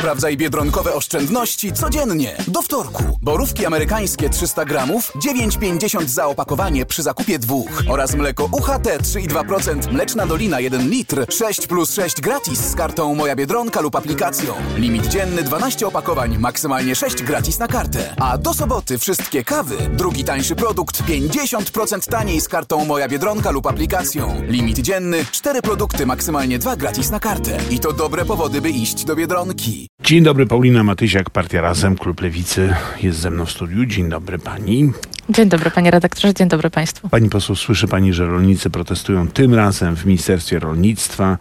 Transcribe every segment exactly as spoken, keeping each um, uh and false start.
Sprawdzaj biedronkowe oszczędności codziennie. Do wtorku. Borówki amerykańskie trzysta gramów, dziewięć pięćdziesiąt za opakowanie przy zakupie dwóch. Oraz mleko U H T trzy i dwa procent, mleczna dolina jeden litr, sześć plus sześć gratis z kartą Moja Biedronka lub aplikacją. Limit dzienny dwanaście opakowań, maksymalnie sześć gratis na kartę. A do soboty wszystkie kawy, drugi tańszy produkt pięćdziesiąt procent taniej z kartą Moja Biedronka lub aplikacją. Limit dzienny cztery produkty, maksymalnie dwa gratis na kartę. I to dobre powody, by iść do Biedronki. Dzień dobry, Paulina Matysiak, Partia Razem, Klub Lewicy jest ze mną w studiu. Dzień dobry pani. Dzień dobry panie redaktorze, dzień dobry państwu. Pani poseł, słyszy pani, że rolnicy protestują tym razem w Ministerstwie Rolnictwa.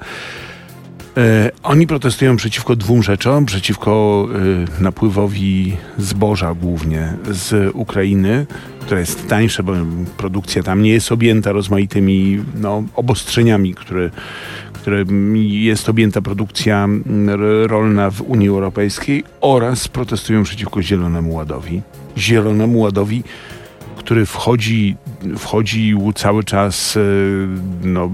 E, oni protestują przeciwko dwóm rzeczom. Przeciwko e, napływowi zboża głównie z Ukrainy, która jest tańsza, bo produkcja tam nie jest objęta rozmaitymi no, obostrzeniami, które, które jest objęta produkcja rolna w Unii Europejskiej, oraz protestują przeciwko Zielonemu Ładowi. Zielonemu Ładowi, który wchodzi, wchodził cały czas no,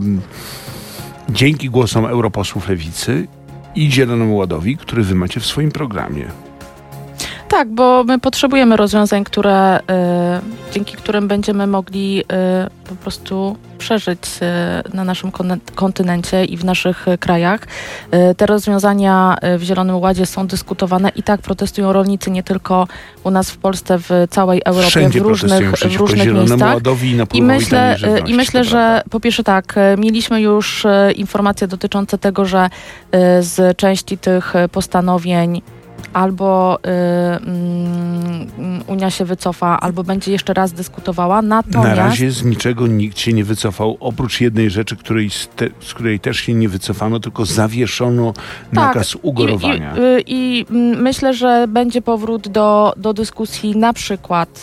dzięki głosom europosłów Lewicy i Zielonemu Ładowi, który wy macie w swoim programie. Tak, bo my potrzebujemy rozwiązań, które, y, dzięki którym będziemy mogli y, po prostu przeżyć y, na naszym kon- kontynencie i w naszych y, krajach. Y, te rozwiązania y, w Zielonym Ładzie są dyskutowane i tak protestują rolnicy nie tylko u nas w Polsce, w całej Europie, Wszędzie w różnych, w różnych miejscach. Ładowi i, I myślę, y, i myślę że po pierwsze tak, y, mieliśmy już y, informacje dotyczące tego, że y, z części tych postanowień albo y, y, Unia się wycofa, albo będzie jeszcze raz dyskutowała. Natomiast... Na razie z niczego nikt się nie wycofał, oprócz jednej rzeczy, której z, te, z której też się nie wycofano, tylko zawieszono nakaz tak, ugorowania. I, i, i, I myślę, że będzie powrót do, do dyskusji na przykład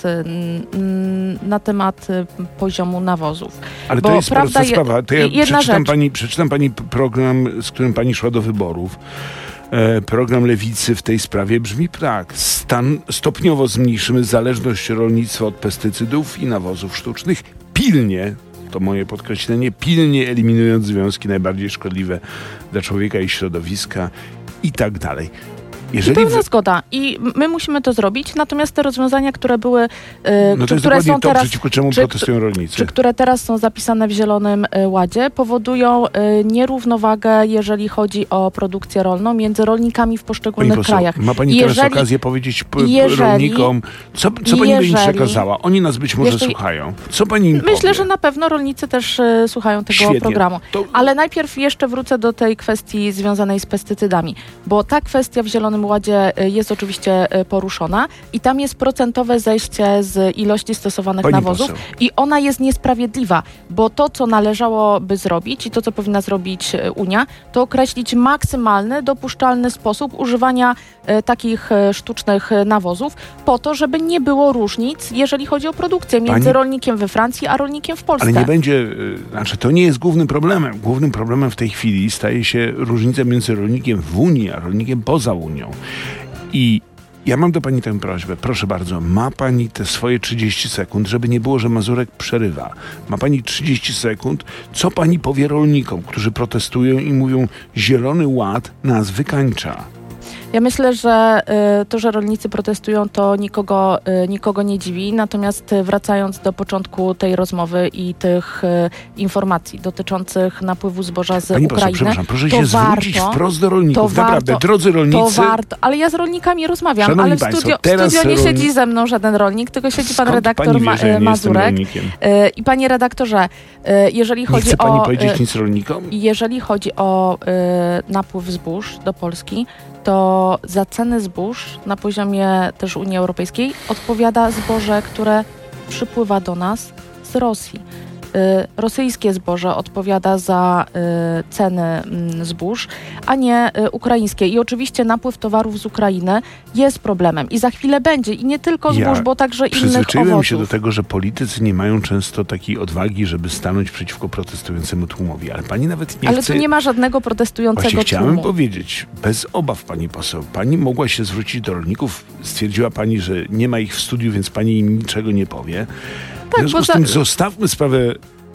y, na temat poziomu nawozów. Ale Bo to jest prosta je, sprawa. To ja jedna przeczytam rzecz. pani, przeczytam pani program, z którym pani szła do wyborów. E, program Lewicy w tej sprawie brzmi tak. Stan, stopniowo zmniejszymy zależność rolnictwa od pestycydów i nawozów sztucznych. Pilnie, to moje podkreślenie, pilnie eliminując związki najbardziej szkodliwe dla człowieka i środowiska i tak dalej. Jeżeli pełna wy... zgoda. I my musimy to zrobić, natomiast te rozwiązania, które były, yy, no to jest które są to, teraz, przeciwko czemu czy, protestują rolnicy. Czy które teraz są zapisane w Zielonym Ładzie, powodują yy, nierównowagę, jeżeli chodzi o produkcję rolną między rolnikami w poszczególnych pani poseł, krajach. Ma pani jeżeli, teraz okazję powiedzieć p- jeżeli, rolnikom, co, co pani jeżeli, by im przekazała? Oni nas być może jeżeli, słuchają. Co pani im Myślę, powie? że na pewno rolnicy też y, słuchają tego Świetnie. programu. To... Ale najpierw jeszcze wrócę do tej kwestii związanej z pestycydami, bo ta kwestia w Zielonym Ładzie y, jest oczywiście poruszona i tam jest procentowe zejście z ilości stosowanych Pani nawozów poseł. I ona jest niesprawiedliwa, bo to, co należałoby zrobić i to, co powinna zrobić Unia, to określić maksymalny, dopuszczalny sposób używania e, takich e, sztucznych nawozów po to, żeby nie było różnic, jeżeli chodzi o produkcję między Pani... rolnikiem we Francji, a rolnikiem w Polsce. Ale nie będzie, y, znaczy to nie jest głównym problemem. Głównym problemem w tej chwili staje się różnica między rolnikiem w Unii, a rolnikiem poza Unią. I ja mam do pani tę prośbę. Proszę bardzo, ma pani te swoje trzydzieści sekund, żeby nie było, że Mazurek przerywa. Ma pani trzydzieści sekund. Co pani powie rolnikom, którzy protestują i mówią, Zielony Ład nas wykańcza? Ja myślę, że y, to, że rolnicy protestują, to nikogo, y, nikogo nie dziwi. Natomiast y, wracając do początku tej rozmowy i tych y, informacji dotyczących napływu zboża z Pani Ukrainy, poseł, przepraszam, proszę to się warto, zwrócić wprost do rolników. to Naprawdę, warto, drodzy rolnicy... To warto, ale ja z rolnikami rozmawiam, Szanowni ale w państwo, studio, w teraz studio nie rolni... siedzi ze mną żaden rolnik, tylko siedzi pan Skąd redaktor pani wie, Ma- że ja nie Mazurek. Y, I panie redaktorze, y, jeżeli chodzi nie chce pani o... powiedzieć y, nic rolnikom? Jeżeli chodzi o y, napływ zbóż do Polski, to za ceny zbóż na poziomie też Unii Europejskiej odpowiada zboże, które przypływa do nas z Rosji. y, rosyjskie zboże odpowiada za y, ceny y, zbóż, a nie y, ukraińskie. I oczywiście napływ towarów z Ukrainy jest problemem i za chwilę będzie. I nie tylko zbóż, ja bo także innych przyzwyczaiłem owoców. się do tego, że politycy nie mają często takiej odwagi, żeby stanąć przeciwko protestującemu tłumowi. Ale pani nawet nie Ale chce... tu nie ma żadnego protestującego Właśnie chciałem tłumu. powiedzieć, bez obaw pani poseł, pani mogła się zwrócić do rolników, stwierdziła pani, że nie ma ich w studiu, więc pani im niczego nie powie. W Tak, związku bo z tym za... zostawmy sprawę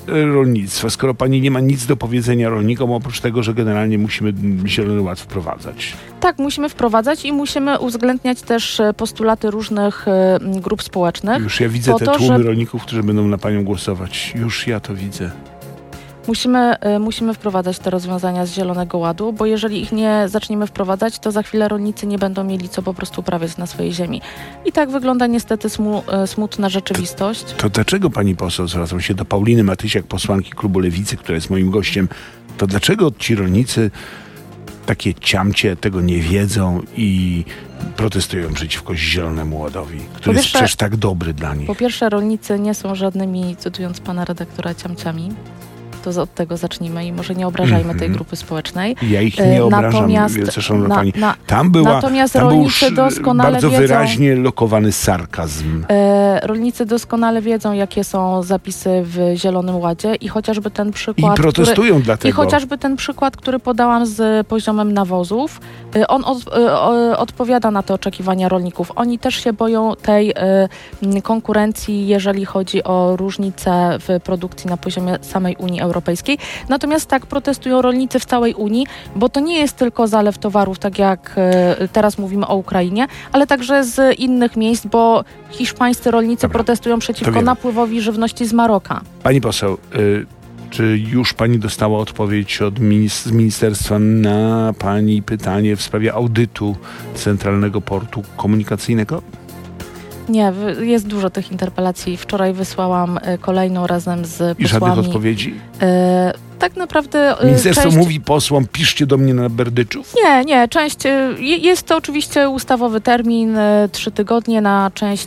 rolnictwa, skoro pani nie ma nic do powiedzenia rolnikom, oprócz tego, że generalnie musimy Zielony Ład wprowadzać? Tak, musimy wprowadzać i musimy uwzględniać też postulaty różnych y, grup społecznych. Już ja widzę te to, tłumy że... rolników, którzy będą na panią głosować. Już ja to widzę. Musimy, y, musimy wprowadzać te rozwiązania z Zielonego Ładu, bo jeżeli ich nie zaczniemy wprowadzać, to za chwilę rolnicy nie będą mieli co po prostu uprawiać na swojej ziemi. I tak wygląda niestety smu, y, smutna rzeczywistość. To, to dlaczego pani poseł, zwracam się do Pauliny Matysiak, posłanki klubu Lewicy, która jest moim gościem, to dlaczego ci rolnicy takie ciamcie tego nie wiedzą i protestują przeciwko Zielonemu Ładowi, który pierwsze, jest przecież tak dobry dla nich? Po pierwsze, rolnicy nie są żadnymi, cytując pana redaktora, ciamciami. To od tego zacznijmy i może nie obrażajmy mm-hmm. tej grupy społecznej. Ja ich nie obrażam, natomiast, wielce szanowna na, pani. Na, tam była, natomiast tam rolnicy był doskonale bardzo wiedzą, wyraźnie lokowany sarkazm. E, rolnicy doskonale wiedzą, jakie są zapisy w Zielonym Ładzie i chociażby ten przykład... I protestują który, dlatego. I chociażby ten przykład, który podałam z poziomem nawozów, e, on od, e, odpowiada na te oczekiwania rolników. Oni też się boją tej e, konkurencji, jeżeli chodzi o różnice w produkcji na poziomie samej Unii Europejskiej. Natomiast tak protestują rolnicy w całej Unii, bo to nie jest tylko zalew towarów, tak jak y, teraz mówimy o Ukrainie, ale także z innych miejsc, bo hiszpańscy rolnicy Dobra, protestują przeciwko napływowi żywności z Maroka. Pani poseł, y, czy już pani dostała odpowiedź od minis- z ministerstwa na pani pytanie w sprawie audytu Centralnego Portu Komunikacyjnego? Nie, jest dużo tych interpelacji. Wczoraj wysłałam kolejną razem z posłami. I żadnych odpowiedzi? E, tak naprawdę... Ministerstwo część... mówi posłom, piszcie do mnie na Berdyczów? Nie, nie. Część... Jest to oczywiście ustawowy termin, trzy tygodnie na część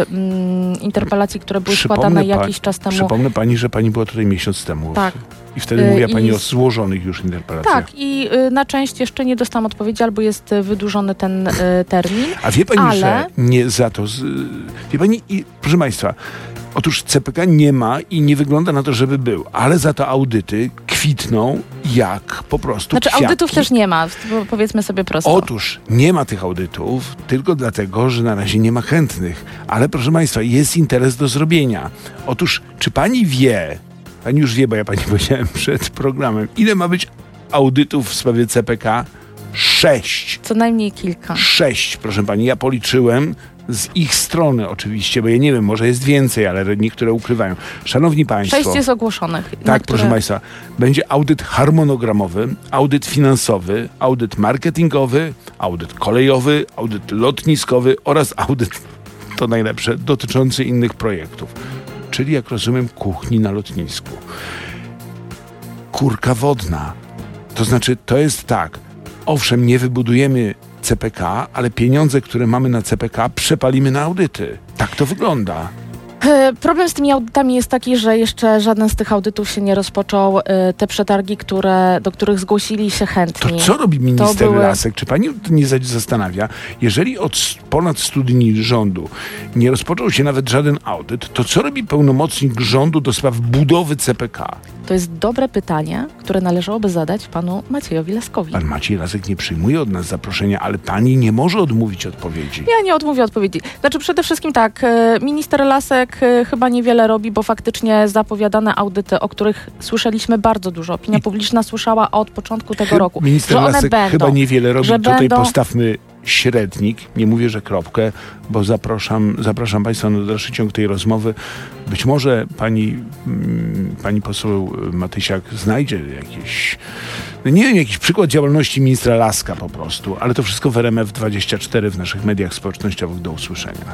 mm, interpelacji, które były Przypomnę składane pa- jakiś czas temu. Przypomnę pani, że pani była tutaj miesiąc temu. Tak. I wtedy mówiła pani I... o złożonych już interpelacjach. Tak, i y, na część jeszcze nie dostałam odpowiedzi, albo jest y, wydłużony ten y, termin. A wie pani, ale... że nie za to... Z... Wie pani, i, proszę państwa, otóż C P K nie ma i nie wygląda na to, żeby był, ale za to audyty kwitną jak po prostu Znaczy kwiatki. audytów też nie ma, powiedzmy sobie prosto. Otóż nie ma tych audytów tylko dlatego, że na razie nie ma chętnych. Ale proszę państwa, jest interes do zrobienia. Otóż, czy pani wie, pani już wie, bo ja pani powiedziałem przed programem, ile ma być audytów w sprawie C P K? Sześć. Co najmniej kilka. Sześć, proszę pani. Ja policzyłem z ich strony oczywiście, bo ja nie wiem, może jest więcej, ale niektóre ukrywają. Szanowni państwo. Sześć jest ogłoszonych. Tak, które... proszę państwa. Będzie audyt harmonogramowy, audyt finansowy, audyt marketingowy, audyt kolejowy, audyt lotniskowy oraz audyt, to najlepsze, dotyczący innych projektów. Czyli, jak rozumiem, kuchni na lotnisku. Kurka wodna. To znaczy, to jest tak. Owszem, nie wybudujemy C P K, ale pieniądze, które mamy na C P K, przepalimy na audyty. Tak to wygląda. Problem z tymi audytami jest taki, że jeszcze żaden z tych audytów się nie rozpoczął. Te przetargi, które, do których zgłosili się chętni. To co robi minister były... Lasek? Czy pani nie zastanawia? Jeżeli od ponad stu dni rządu nie rozpoczął się nawet żaden audyt, to co robi pełnomocnik rządu do spraw budowy C P K? To jest dobre pytanie, które należałoby zadać panu Maciejowi Laskowi. Pan Maciej Lasek nie przyjmuje od nas zaproszenia, ale pani nie może odmówić odpowiedzi. Ja nie odmówię odpowiedzi. Znaczy przede wszystkim tak, minister Lasek chyba niewiele robi, bo faktycznie zapowiadane audyty, o których słyszeliśmy bardzo dużo, opinia I... publiczna słyszała od początku tego roku, Minister że one Lasek będą, chyba niewiele robi. że Tutaj będą... postawmy średnik, nie mówię, że kropkę, bo zapraszam, zapraszam państwa na dalszy ciąg tej rozmowy. Być może pani, pani poseł Matysiak znajdzie jakiś, nie wiem, jakiś przykład działalności ministra Laska po prostu, ale to wszystko w R M F dwadzieścia cztery w naszych mediach społecznościowych do usłyszenia.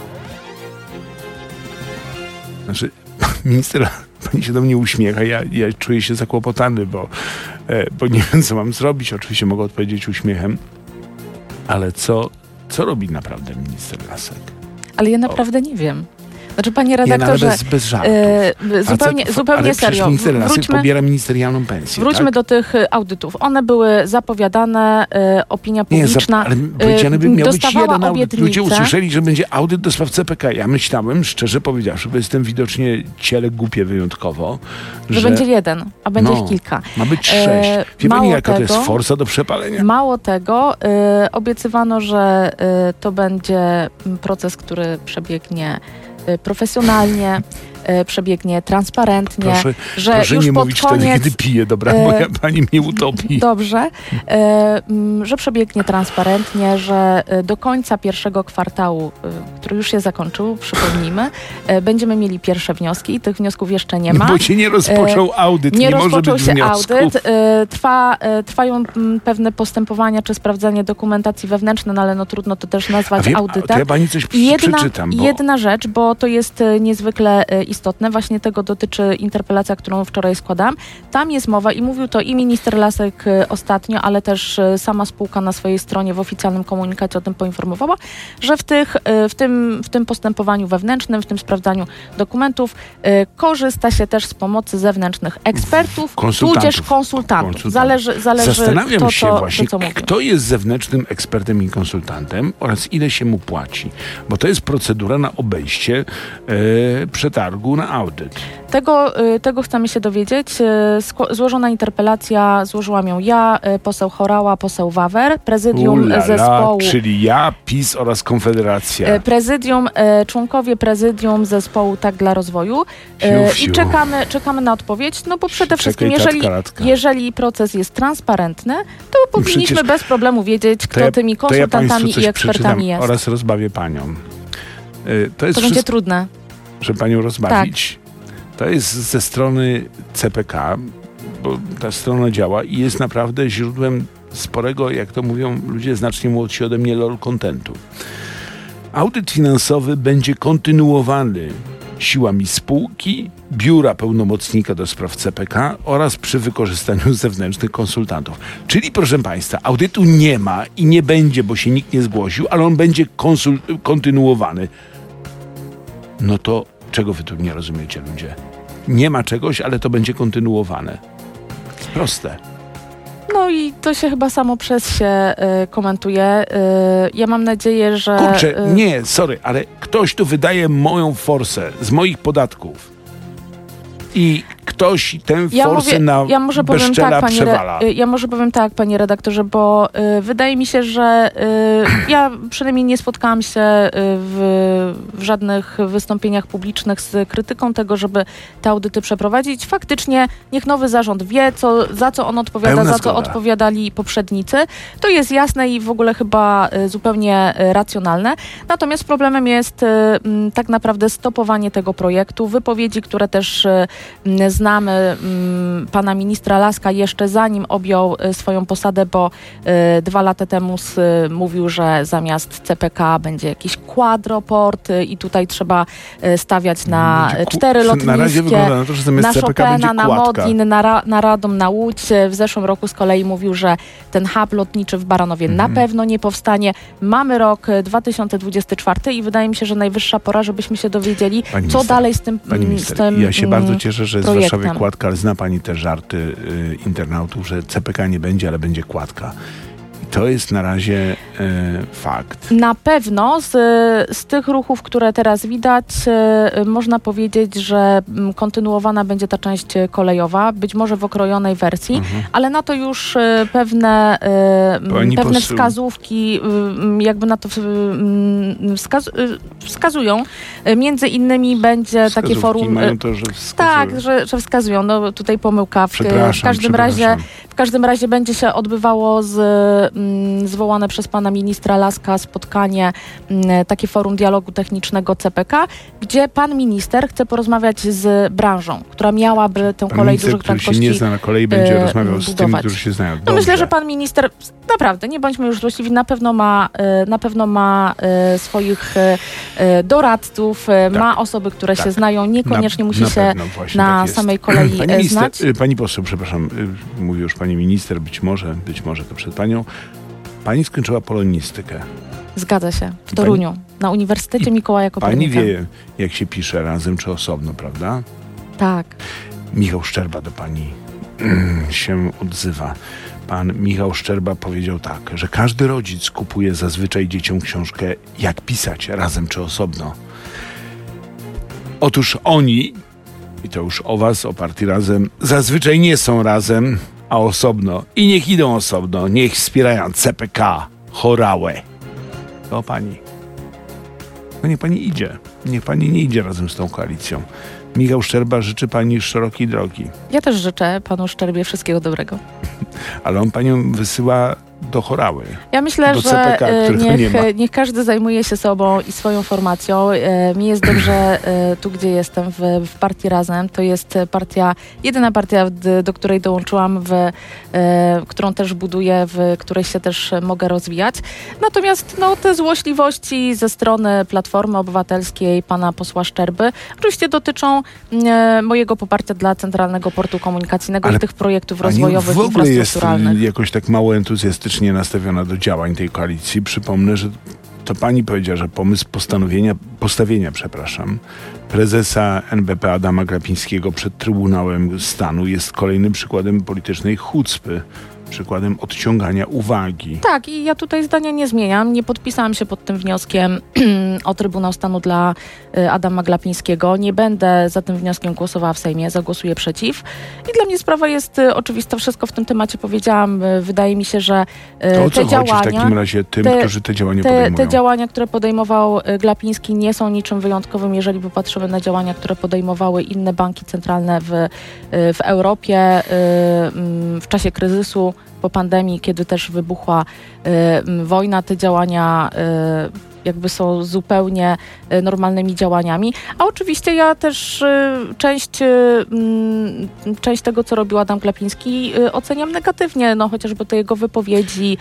Znaczy, minister, pani się do mnie uśmiecha, ja, ja czuję się zakłopotany, bo, bo nie wiem, co mam zrobić. Oczywiście mogę odpowiedzieć uśmiechem. Ale co, co robi naprawdę minister Lasek? Ale ja naprawdę o. nie wiem. Znaczy, panie redaktorze, nie, bez, bez żartów. Yy, zupełnie, co, zupełnie ale serio. Minister Lasek Wróćmy, pobiera ministerialną pensję. Wróćmy tak? do tych audytów. One były zapowiadane, yy, opinia publiczna nie, za, ale powiedziane by miał być jeden audyt. Ludzie obietnice. usłyszeli, że będzie audyt do spraw C P K. Ja myślałem, szczerze powiedziawszy, bo jestem widocznie ciele głupie wyjątkowo, że, że będzie jeden, a będzie no, ich kilka. Ma być sześć. E, Wie pani, jaka tego, to jest forsa do przepalenia? Mało tego, yy, obiecywano, że yy, to będzie proces, który przebiegnie profesjonalnie, e, przebiegnie transparentnie, Proszę, że proszę już nie pod mówić koniec... wtedy, kiedy piję, dobra? Bo ja, pani mnie utopi. Dobrze, e, m, że przebiegnie transparentnie, że e, do końca pierwszego kwartału, e, który już się zakończył, przypomnijmy, e, będziemy mieli pierwsze wnioski i tych wniosków jeszcze nie ma. Bo się nie rozpoczął audyt, nie, nie może rozpoczął być się wniosków. audyt. E, trwa, e, trwają m, pewne postępowania czy sprawdzanie dokumentacji wewnętrznej, no ale no trudno to też nazwać A wie, audytem. to ja pani coś I jedna, przeczytam. Bo... jedna rzecz, bo to jest e, niezwykle e, istotne, właśnie tego dotyczy interpelacja, którą wczoraj składam. Tam jest mowa i mówił to i minister Lasek e, ostatnio, ale też e, sama spółka na swojej stronie w oficjalnym komunikacie o tym poinformowała, że w, tych, e, w, tym, w tym postępowaniu wewnętrznym, w tym sprawdzaniu dokumentów e, korzysta się też z pomocy zewnętrznych ekspertów, konsultantów. tudzież konsultantów. konsultantów. Zależy, zależy Zastanawiam to, się to, właśnie, to, co mówię. kto jest zewnętrznym ekspertem i konsultantem oraz ile się mu płaci. Bo to jest procedura na obejście e, przetargu na audyt. Tego, y, tego chcemy się dowiedzieć. Y, sko- złożona interpelacja, złożyłam ją ja, y, poseł Horała, poseł Wawer, prezydium Ulala, zespołu. czyli ja, PiS oraz Konfederacja. y, Prezydium, y, członkowie prezydium zespołu Tak dla Rozwoju. Y, Siu, siu. I czekamy, czekamy na odpowiedź, no bo przede Czekaj, wszystkim, tatka, jeżeli, latka. jeżeli proces jest transparentny, to powinniśmy przecież bez problemu wiedzieć, kto To ja, tymi to ja konsultantami państwu coś i ekspertami przeczytam jest. oraz rozbawię panią. Y, to jest To będzie wszystko, trudne. żeby panią rozbawić. To jest ze strony C P K, bo ta strona działa i jest naprawdę źródłem sporego, jak to mówią ludzie znacznie młodsi ode mnie, lol contentu. Audyt finansowy będzie kontynuowany siłami spółki, biura pełnomocnika do spraw C P K oraz przy wykorzystaniu zewnętrznych konsultantów. Czyli, proszę państwa, audytu nie ma i nie będzie, bo się nikt nie zgłosił, ale on będzie konsul- kontynuowany. No to czego wy tu nie rozumiecie, ludzie? Nie ma czegoś, ale to będzie kontynuowane. Proste. No i to się chyba samo przez się y, komentuje. Y, ja mam nadzieję, że... Kurczę, y, nie, sorry, ale ktoś tu wydaje moją forsę z moich podatków. I ktoś tę Ja, forsę mówię, na ja może powiem bezczela tak, panie przewala. re, ja może powiem tak, panie redaktorze, bo y, wydaje mi się, że y, ja przynajmniej nie spotkałam się y, w, w żadnych wystąpieniach publicznych z krytyką tego, żeby te audyty przeprowadzić. Faktycznie niech nowy zarząd wie, co, za co on odpowiada, Pełna za co zgoda. odpowiadali poprzednicy. To jest jasne i w ogóle chyba y, zupełnie y, racjonalne. Natomiast problemem jest y, m, tak naprawdę stopowanie tego projektu, wypowiedzi, które też y, m, znamy m, pana ministra Laska jeszcze zanim objął y, swoją posadę, bo y, dwa lata temu s, y, mówił, że zamiast C P K będzie jakiś quadroport y, i tutaj trzeba y, stawiać na Będzie ku- cztery Na razie wygląda lotniskie, na to, że zamiast na C P K będzie Chopina, na kładka. Modlin, na, Ra- na Radom, na Łódź. W zeszłym roku z kolei mówił, że ten hub lotniczy w Baranowie Mhm. na pewno nie powstanie. Mamy rok y, dwa tysiące dwudziesty czwarty i wydaje mi się, że najwyższa pora, żebyśmy się dowiedzieli, Pani co minister, dalej z tym, Pani mm, minister, z tym ja się mm, bardzo cieszę, że jest w projektem. Warszawie kładka, ale zna pani te żarty y, internautów, że C P K nie będzie, ale będzie kładka. I to jest na razie y, fakt. Na pewno z, z tych ruchów, które teraz widać, e, można powiedzieć, że mm, kontynuowana będzie ta część e, kolejowa, być może w okrojonej wersji, Mhm. ale na to już e, pewne, e, m, Pani pewne poseł- wskazówki m, jakby na to w- m, wskaz, e, wskazują. E, Między innymi będzie takie Wskazówki forum... e, mają to, że wskazują. Tak, że, że wskazują. No tutaj pomyłka. W, w Przepraszam, każdym razie przepraszam. w każdym razie będzie się odbywało z, mm, zwołane przez pana ministra Laska spotkanie, mm, takie forum dialogu technicznego C P K, gdzie pan minister chce porozmawiać z branżą, która miałaby tę Pan kolej minister, dużych który się prędkości. nie zna na kolei, będzie e, rozmawiał z tymi, budować. którzy się znają. No Dobrze. myślę, że pan minister, naprawdę, nie bądźmy już złośliwi, na pewno ma, e, na pewno ma e, swoich e, e, doradców, e, Tak. ma osoby, które Tak. się znają, niekoniecznie Na- musi na się pewno właśnie na tak jest. samej kolei Pani e, minister, znać. y, pani poseł, przepraszam, y, mówi już pani minister, być może, być może to przed panią. Pani skończyła polonistykę. Zgadza się, w Pani- Toruniu, na Uniwersytecie Mikołaja Pani Kopernika. wie, jak się pisze razem czy osobno, prawda? Tak. Michał Szczerba do pani mm, się odzywa. Pan Michał Szczerba powiedział tak, że każdy rodzic kupuje zazwyczaj dzieciom książkę Jak pisać, razem czy osobno. Otóż oni, i to już o was, o partii Razem, zazwyczaj nie są razem, a osobno. I niech idą osobno, niech wspierają C P K, Horałę. To pani. No niech pani idzie. Niech pani nie idzie razem z tą koalicją. Michał Szczerba życzy pani szerokiej drogi. Ja też życzę panu Szczerbie wszystkiego dobrego. Ale on panią wysyła do Chorały. Ja myślę, do że C P K, niech, nie ma. niech każdy zajmuje się sobą i swoją formacją. Mi jest dobrze tu, gdzie jestem, w, w partii Razem. To jest partia, jedyna partia, do której dołączyłam, w, którą też buduję, w której się też mogę rozwijać. Natomiast no, te złośliwości ze strony Platformy Obywatelskiej, pana posła Szczerby, oczywiście dotyczą mojego poparcia dla Centralnego Portu Komunikacyjnego i tych projektów rozwojowych, w ogóle jest infrastrukturalnych. jakoś tak mało entuzjastycznie nastawiona do działań tej koalicji. Przypomnę, że to pani powiedziała, że pomysł postanowienia, postawienia, przepraszam, prezesa N B P Adama Glapińskiego przed Trybunałem Stanu jest kolejnym przykładem politycznej chucpy, przykładem odciągania uwagi. Tak, i ja tutaj zdania nie zmieniam. Nie podpisałam się pod tym wnioskiem o Trybunał Stanu dla Adama Glapińskiego. Nie będę za tym wnioskiem głosowała w Sejmie, zagłosuję przeciw. I dla mnie sprawa jest oczywista. Wszystko w tym temacie powiedziałam. Wydaje mi się, że to o co te działania... chodzi w takim razie tym, te, którzy te działania te, podejmują? Te działania, które podejmował Glapiński, nie są niczym wyjątkowym, jeżeli popatrzymy na działania, które podejmowały inne banki centralne w, w Europie w czasie kryzysu, po pandemii, kiedy też wybuchła y, wojna, te działania y, jakby są zupełnie y, normalnymi działaniami. A oczywiście ja też y, część, y, y, część tego, co robił Adam Glapiński, y, oceniam negatywnie, no chociażby te jego wypowiedzi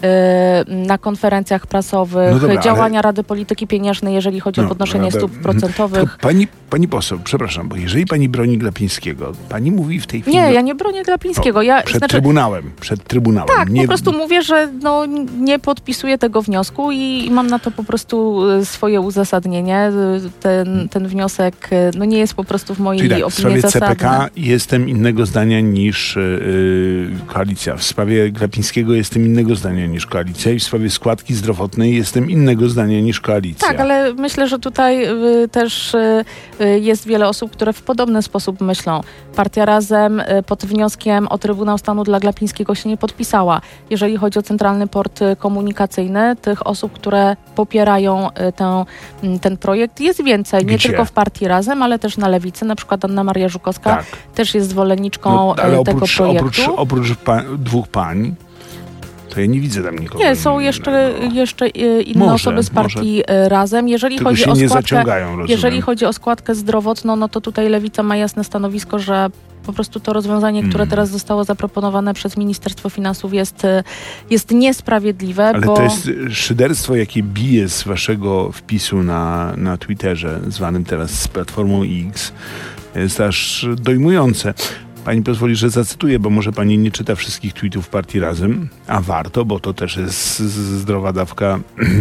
y, na konferencjach prasowych, no dobra, działania ale... Rady Polityki Pieniężnej, jeżeli chodzi no, o podnoszenie Rada... stóp procentowych. Pani, pani poseł, przepraszam, bo jeżeli pani broni Glapińskiego, pani mówi w tej chwili... Nie, ja nie bronię Glapińskiego. Ja, przed znaczy... Trybunałem, przed Trybunałem. Tak, nie... po prostu mówię, że no, nie podpisuję tego wniosku i mam na to po prostu swoje uzasadnienie. Ten, ten wniosek no, nie jest po prostu w mojej Czyli tak, opinii w sprawie zasadny. C P K jestem innego zdania niż yy, koalicja. W sprawie Glapińskiego jestem innego zdania niż koalicja i w sprawie składki zdrowotnej jestem innego zdania niż koalicja. Tak, ale myślę, że tutaj y, też y, jest wiele osób, które w podobny sposób myślą. Partia Razem y, pod wnioskiem o Trybunał Stanu dla Glapińskiego się nie podpisała. Jeżeli chodzi o Centralny Port Komunikacyjny, tych osób, które popierają y, tę, y, ten projekt jest więcej. Nie Gdzie? tylko w Partii Razem, ale też na Lewicy. Na przykład Anna Maria Żukowska tak. też jest zwolenniczką no, ale y, oprócz, tego projektu. Oprócz, oprócz pa, dwóch pań, to ja nie widzę tam nikogo. Nie, są jeszcze, jeszcze inne może, osoby z partii może. Razem. Jeżeli Tylko chodzi się o nie składkę, zaciągają, rozumiem. jeżeli chodzi o składkę zdrowotną, no to tutaj Lewica ma jasne stanowisko, że po prostu to rozwiązanie, które hmm. teraz zostało zaproponowane przez Ministerstwo Finansów jest, jest niesprawiedliwe. Ale bo... to jest szyderstwo, jakie bije z waszego wpisu na, na Twitterze, zwanym teraz z Platformą X. Jest aż dojmujące. Pani pozwoli, że zacytuję, bo może pani nie czyta wszystkich tweetów Partii Razem, a warto, bo to też jest zdrowa dawka.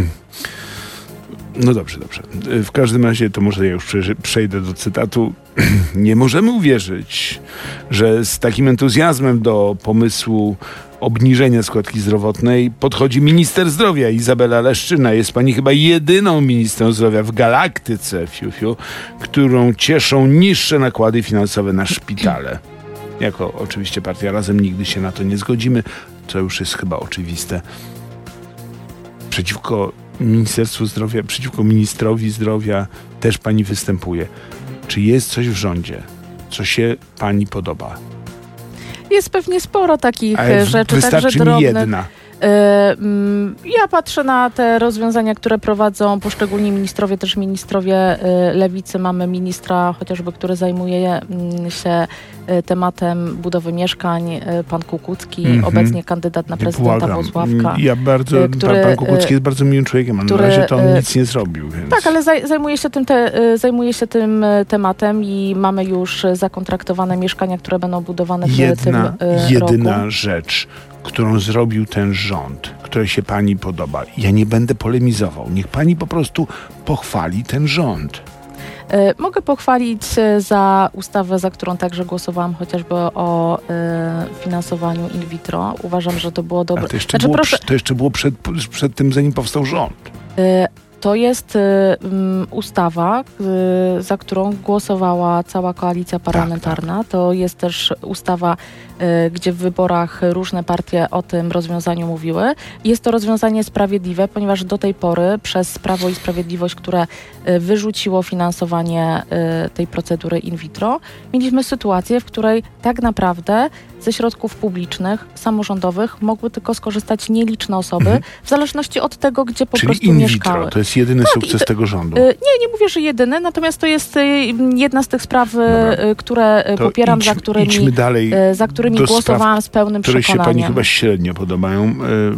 No dobrze, dobrze. W każdym razie to może ja już przejdę do cytatu. Nie możemy uwierzyć, że z takim entuzjazmem do pomysłu obniżenia składki zdrowotnej podchodzi minister zdrowia Izabela Leszczyna. Jest pani chyba jedyną ministrą zdrowia w galaktyce, fiu, fiu, którą cieszą niższe nakłady finansowe na szpitale. Jako oczywiście Partia Razem nigdy się na to nie zgodzimy, co już jest chyba oczywiste. Przeciwko Ministerstwu Zdrowia, przeciwko ministrowi zdrowia też pani występuje. Czy jest coś w rządzie, co się pani podoba? Jest pewnie sporo takich Ale rzeczy, wystarczy także mi drobnych. jedna. Ja patrzę na te rozwiązania, które prowadzą poszczególni ministrowie, też ministrowie Lewicy. Mamy ministra chociażby, który zajmuje się tematem budowy mieszkań, pan Kukucki, mm-hmm. obecnie kandydat na prezydenta Włocławka. Ja bardzo, który, pan Kukucki jest bardzo miłym człowiekiem, ale który, na razie to on nic nie zrobił. Więc... Tak, ale zaj, zajmuje się tym te, zajmuje się tym tematem i mamy już zakontraktowane mieszkania, które będą budowane w jedna, tym roku. Jedyna rzecz, którą zrobił ten rząd, która się pani podoba. Ja nie będę polemizował. Niech pani po prostu pochwali ten rząd. Y, mogę pochwalić za ustawę, za którą także głosowałam, chociażby o y, finansowaniu in vitro. Uważam, że to było dobre. Ale to jeszcze znaczy, było, proszę, to jeszcze było przed, przed tym, zanim powstał rząd. Y, To jest y, y, ustawa, y, za którą głosowała cała koalicja parlamentarna. Tak, tak. To jest też ustawa, y, gdzie w wyborach różne partie o tym rozwiązaniu mówiły. Jest to rozwiązanie sprawiedliwe, ponieważ do tej pory przez Prawo i Sprawiedliwość, które y, wyrzuciło finansowanie y, tej procedury in vitro, mieliśmy sytuację, w której tak naprawdę ze środków publicznych, samorządowych mogły tylko skorzystać nieliczne osoby, mhm. w zależności od tego, gdzie po Czyli prostu in vitro, mieszkały. To jest jedyny tak, sukces to, tego rządu. Nie, nie mówię, że jedyny, natomiast to jest jedna z tych spraw, Dobra. które to popieram, idź, za którymi, dalej za którymi głosowałam z pełnym które przekonaniem. Które się pani chyba średnio podobają.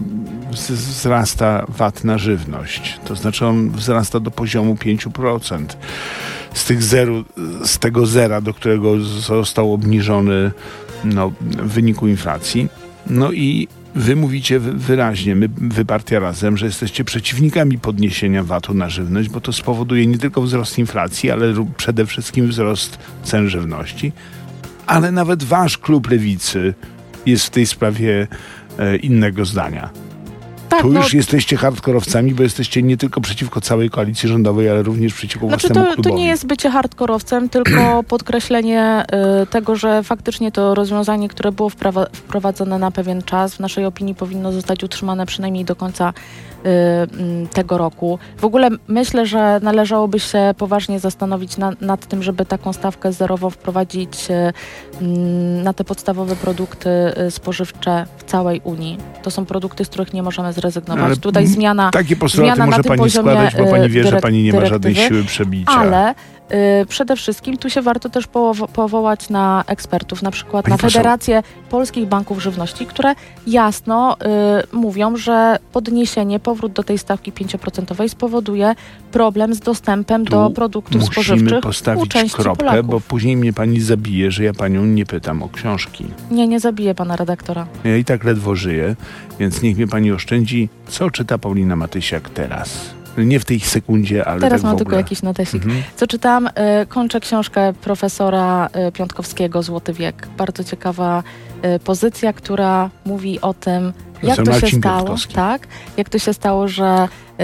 Wzrasta V A T na żywność. To znaczy on wzrasta do poziomu pięć procent. Z tych zeru, z tego zera, do którego został obniżony no, w wyniku inflacji. No i wy mówicie wyraźnie, my, wy partia Razem, że jesteście przeciwnikami podniesienia V A T-u na żywność, bo to spowoduje nie tylko wzrost inflacji, ale przede wszystkim wzrost cen żywności. Ale nawet wasz klub Lewicy jest w tej sprawie e, innego zdania. Tak, tu już no, jesteście hardkorowcami, bo jesteście nie tylko przeciwko całej koalicji rządowej, ale również przeciwko znaczy własnemu to, klubowi. To nie jest bycie hardkorowcem, tylko podkreślenie y, tego, że faktycznie to rozwiązanie, które było wprawa- wprowadzone na pewien czas, w naszej opinii powinno zostać utrzymane przynajmniej do końca y, y, tego roku. W ogóle myślę, że należałoby się poważnie zastanowić na, nad tym, żeby taką stawkę zerową wprowadzić y, y, na te podstawowe produkty y, spożywcze w całej Unii. To są produkty, z których nie możemy zrezygnować. Ale tutaj zmiana Takie postulaty zmiana może na tym pani poziomie, składać, bo pani wie, dyrek- że pani nie ma żadnej dyrektywy, siły przebicia. Ale y, przede wszystkim tu się warto też powo- powołać na ekspertów, na przykład pani na poseł. Federację Polskich Banków Żywności, które jasno y, mówią, że podniesienie, powrót do tej stawki pięć procent spowoduje problem z dostępem tu do produktów spożywczych musimy u postawić części kropkę, Polaków. bo później mnie pani zabije, że ja panią nie pytam o książki. Nie, nie zabiję pana redaktora. Ja i tak ledwo żyję, więc niech mnie pani oszczędzi, co czyta Paulina Matysiak teraz. Nie w tej sekundzie, ale Teraz tak mam w tylko ogóle. jakiś notesik. Mhm. Co czytam? Y, kończę książkę profesora y, Piątkowskiego Złoty wiek. Bardzo ciekawa y, pozycja, która mówi o tym, jak to Marcin się stało, Piątkowski. tak? Jak to się stało, że y,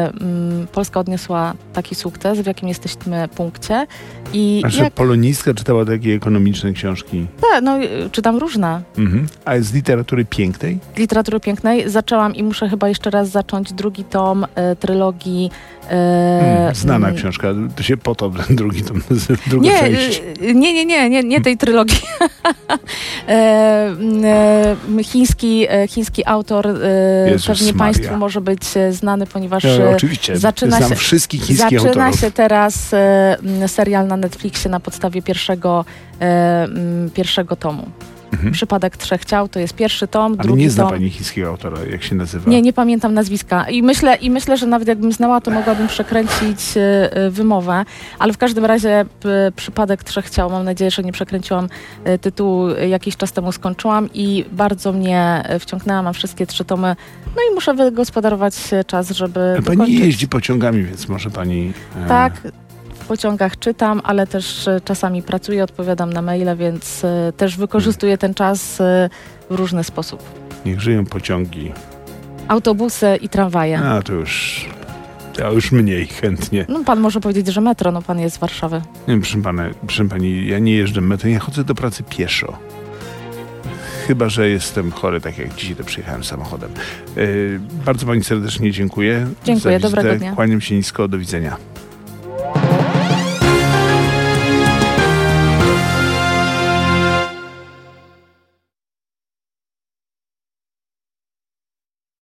mm, Polska odniosła taki sukces, w jakim jesteśmy punkcie. I Nasza jak... polonistka czytała takie ekonomiczne książki. Tak, no y, czytam różne. Mhm. A z literatury pięknej? Literatury pięknej zaczęłam i muszę chyba jeszcze raz zacząć drugi tom y, trylogii. Y, Hmm, znana mm, książka. To się po to drugi tom, druga Nie, część. y, nie, nie, nie, nie, nie tej trylogii. e, e, chiński, e, chiński autor e, Jezus pewnie Maria. Państwu może być e, znany, ponieważ Ja, e, oczywiście, zaczyna znam się, wszystkich chińskich zaczyna autorów. się teraz e, m, serial na Netflixie na podstawie pierwszego, e, m, pierwszego tomu. Mhm. Przypadek Trzech Ciał to jest pierwszy tom, Ale drugi nie zna tom. pani chińskiego autora, jak się nazywa? Nie, nie pamiętam nazwiska. I myślę, i myślę, że nawet jakbym znała, to mogłabym przekręcić y, wymowę. Ale w każdym razie y, Przypadek Trzech Ciał, mam nadzieję, że nie przekręciłam y, tytułu, y, jakiś czas temu skończyłam i bardzo mnie y, wciągnęła, mam wszystkie trzy tomy. No i muszę wygospodarować y, czas, żeby Ale pani dokończyć. jeździ pociągami, więc może pani... E... Tak, w pociągach czytam, ale też y, czasami pracuję, odpowiadam na maile, więc y, też wykorzystuję ten czas y, w różny sposób. Niech żyją pociągi. Autobusy i tramwaje. A, to już... To już mniej chętnie. No pan może powiedzieć, że metro, no pan jest z Warszawy. Nie wiem, proszę, pana, proszę pani, ja nie jeżdżę metrem, ja chodzę do pracy pieszo. Chyba że jestem chory, tak jak dzisiaj to przyjechałem samochodem. Yy, bardzo pani serdecznie dziękuję. Dziękuję, za wizytę. dobrego dnia. Kłaniam się nisko, do widzenia.